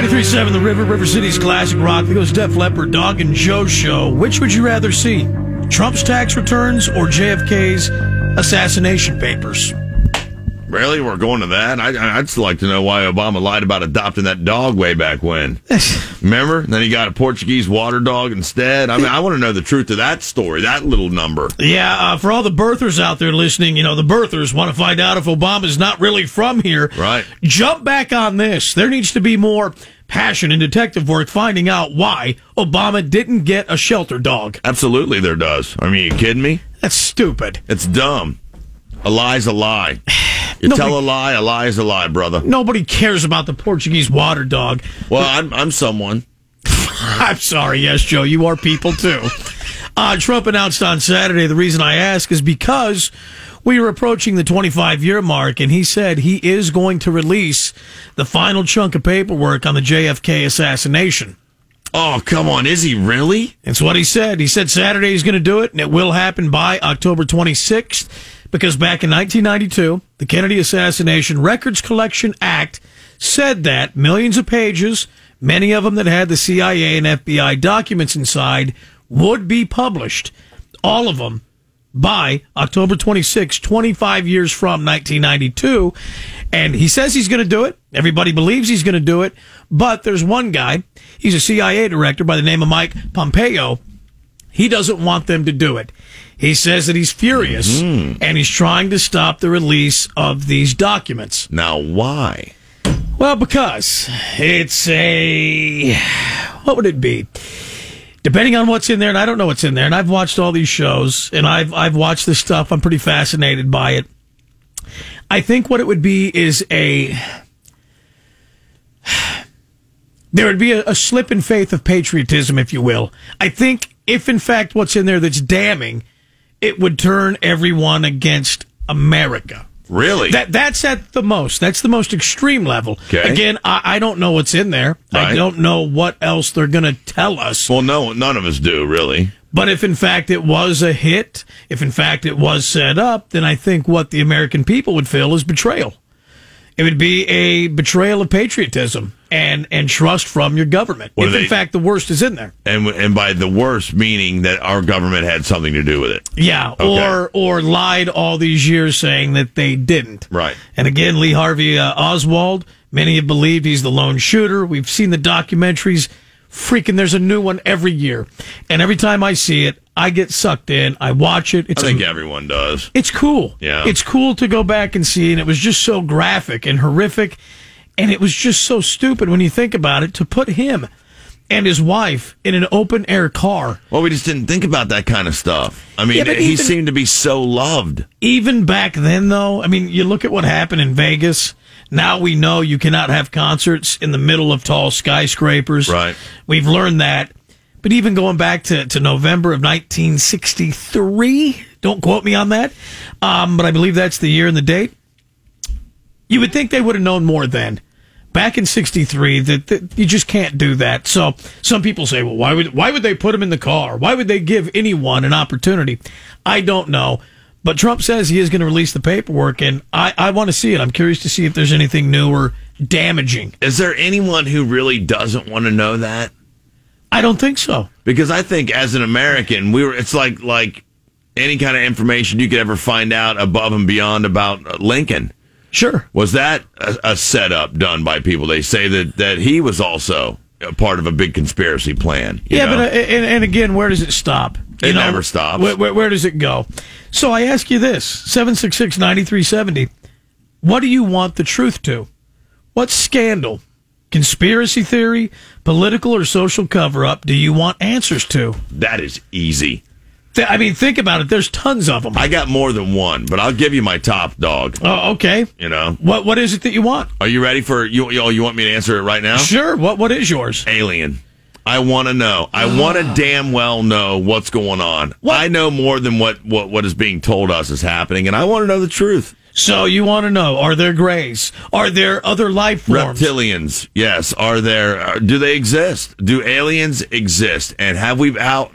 93.7 The River City's classic rock. There goes Def Leppard, Dog and Joe Show. Which would you rather see? Trump's tax returns or JFK's assassination papers? Really? We're going to that? I'd still like to know why Obama lied about adopting that dog way back when. Remember? And then he got a Portuguese water dog instead. I mean, I want to know the truth of that story, that little number. Yeah, for all the birthers out there listening, the birthers want to find out if Obama's not really from here. Right. Jump back on this. There needs to be more passion and detective work finding out why Obama didn't get a shelter dog. Absolutely there does. I mean, you kidding me? That's stupid. It's dumb. A lie's a lie. You tell a lie is a lie, brother. Nobody cares about the Portuguese water dog. Well, I'm someone. I'm sorry, yes, Joe, you are people too. Trump announced on Saturday, the reason I ask is because we were approaching the 25-year mark, and he said he is going to release the final chunk of paperwork on the JFK assassination. Oh, come on, is he really? That's what he said. He said Saturday he's going to do it, and it will happen by October 26th. Because back in 1992, the Kennedy Assassination Records Collection Act said that millions of pages, many of them that had the CIA and FBI documents inside, would be published, all of them, by October 26, 25 years from 1992. And he says he's going to do it. Everybody believes he's going to do it. But there's one guy, he's a CIA director by the name of Mike Pompeo. He doesn't want them to do it. He says that he's furious, and he's trying to stop the release of these documents. Now, why? Well, because it's what would it be? Depending on what's in there, and I don't know what's in there, and I've watched all these shows, and I've watched this stuff. I'm pretty fascinated by it. I think what it would be is there would be a slip in faith of patriotism, if you will. I think if, in fact, what's in there that's damning, it would turn everyone against America. Really? That's at the most. That's the most extreme level. Okay. Again, I don't know what's in there. Right. I don't know what else they're going to tell us. Well, no, none of us do, really. But if, in fact, it was a hit, if, in fact, it was set up, then I think what the American people would feel is betrayal. It would be a betrayal of patriotism and trust from your government. If, in fact, the worst is in there. And by the worst, meaning that our government had something to do with it. Yeah, okay. or lied all these years saying that they didn't. Right. And again, Lee Harvey Oswald, many have believed he's the lone shooter. We've seen the documentaries. Freaking, there's a new one every year. And every time I see it, I get sucked in. I watch it. I think everyone does. It's cool. Yeah. It's cool to go back and see, and it was just so graphic and horrific, and it was just so stupid when you think about it, to put him and his wife in an open-air car. Well, we just didn't think about that kind of stuff. I mean, he seemed to be so loved. Even back then, though, I mean, you look at what happened in Vegas. Now we know you cannot have concerts in the middle of tall skyscrapers. Right. We've learned that. But even going back to November of 1963, don't quote me on that, but I believe that's the year and the date, you would think they would have known more then. Back in 63, that you just can't do that. So some people say, well, why would they put him in the car? Why would they give anyone an opportunity? I don't know. But Trump says he is going to release the paperwork, and I want to see it. I'm curious to see if there's anything new or damaging. Is there anyone who really doesn't want to know that? I don't think so. Because I think as an American, it's like any kind of information you could ever find out above and beyond about Lincoln. Sure. Was that a setup done by people? They say that he was also a part of a big conspiracy plan. Yeah, but and again, where does it stop? It never stops. Where does it go? So I ask you this, 766-9370, what do you want the truth to? What scandal, conspiracy theory, political or social cover-up do you want answers to? That is easy. I mean, think about it. There's tons of them. I got more than one, but I'll give you my top dog. Oh, okay. You know. What is it that you want? Are you ready for you want me to answer it right now? Sure. What is yours? Alien. I want to know. I want to damn well know what's going on. What? I know more than what is being told us is happening, and I want to know the truth. So you want to know, are there grays? Are there other life forms? Reptilians, yes. Are there? Do they exist? Do aliens exist? And have we, how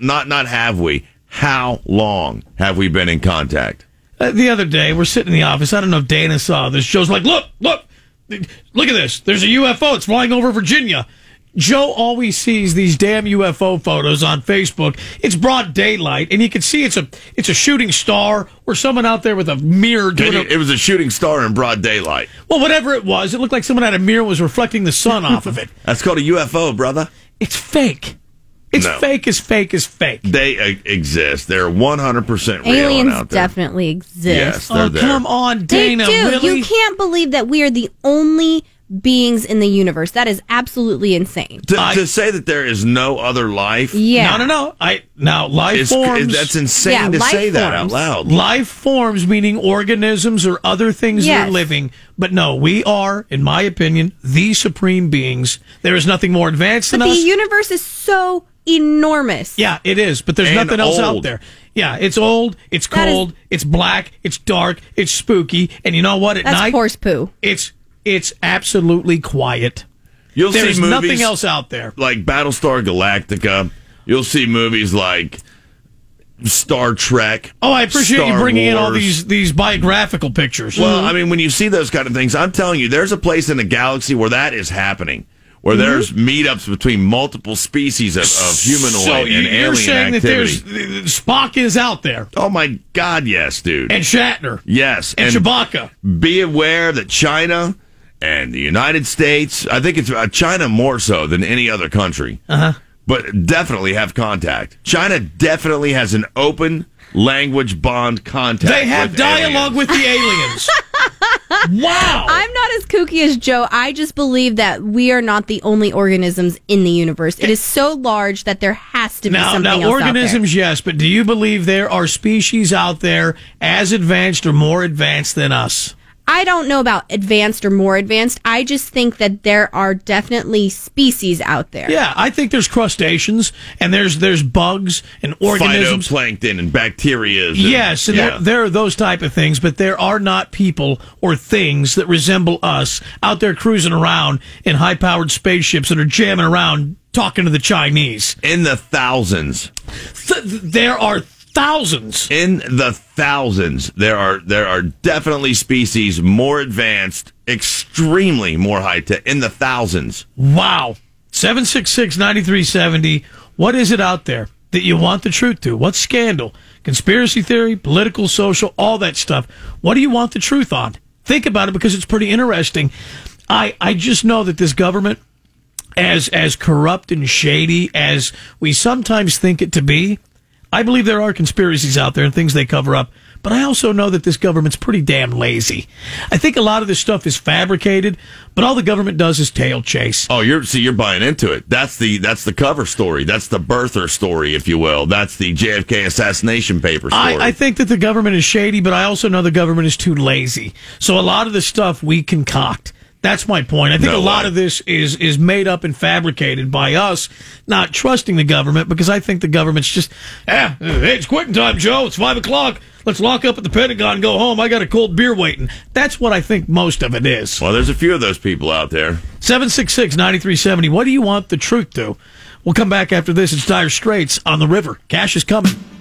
long have we been in contact? The other day, we're sitting in the office. I don't know if Dana saw this. Joe's like, look, look at this. There's a UFO. It's flying over Virginia. Joe always sees these damn UFO photos on Facebook. It's broad daylight, and you can see it's a shooting star or someone out there with a mirror doing It was a shooting star in broad daylight. Well, whatever it was, it looked like someone had a mirror and was reflecting the sun off of it. That's called a UFO, brother. It's fake. It's fake as fake as fake. They exist. They're 100% real Aliens out there. definitely exist. Yes, they're there. Come on, Dana. They do. Really? You can't believe that we are the only beings in the universe. That is absolutely insane. To say that there is no other life. Yeah. No. Now, life forms. That's insane Yeah, to life say that out forms. loud. Life forms, meaning organisms or other things that Yes. are living. But no, we are, in my opinion, the supreme beings. There is nothing more advanced But than the us. universe is so enormous. Yeah, it is, but there's And nothing else out old. there. Yeah, it's old, it's That is- cold, it's black, it's dark, it's spooky, and you know what? At That's night, horse poo. it's absolutely quiet. You'll There's see movies nothing else out there. like Battlestar Galactica. You'll see movies like Star Trek. Oh, I appreciate you Star bringing in all Wars. these biographical pictures. Well, I mean, when you see those kind of things, I'm telling you, there's a place in the galaxy where that is happening, where there's meetups between multiple species of humanoid so and you're alien saying activity. that there's Spock is out there, Oh my God, yes, dude. and Shatner, Yes, and Chewbacca. Be aware that China and the United States, I think it's China more so than any other country, but definitely have contact. China definitely has an open language bond contact. They have with dialogue aliens. with the aliens. Wow. I'm not as kooky as Joe. I just believe that we are not the only organisms in the universe. It is so large that there has to be something Now, else out organisms, yes, but do you believe there are species out there as advanced or more advanced than us? there. I don't know about advanced or more advanced. I just think that there are definitely species out there. Yeah, I think there's crustaceans and there's bugs and organisms. Phytoplankton and bacteria. Yes, and there are those type of things, but there are not people or things that resemble us out there cruising around in high-powered spaceships that are jamming around talking to the Chinese. in the thousands. There are thousands. In the thousands, there are definitely species more advanced, extremely more high tech. In the thousands. Wow. 766-9370. What is it out there that you want the truth to? What scandal? Conspiracy theory, political, social, all that stuff. What do you want the truth on? Think about it because it's pretty interesting. I just know that this government, as corrupt and shady as we sometimes think it to be, I believe there are conspiracies out there and things they cover up, but I also know that this government's pretty damn lazy. I think a lot of this stuff is fabricated, but all the government does is tail chase. Oh, you're buying into it. That's the cover story. That's the birther story, if you will. That's the JFK assassination paper story. I think that the government is shady, but I also know the government is too lazy. So a lot of the stuff we concoct. That's my point. I think No a lot way. of this is made up and fabricated by us not trusting the government because I think the government's just, hey, it's quitting time, Joe. It's 5 o'clock. Let's lock up at the Pentagon and go home. I got a cold beer waiting. That's what I think most of it is. Well, there's a few of those people out there. 766-9370. What do you want the truth to? We'll come back after this. It's Dire Straits on the River. Cash is coming.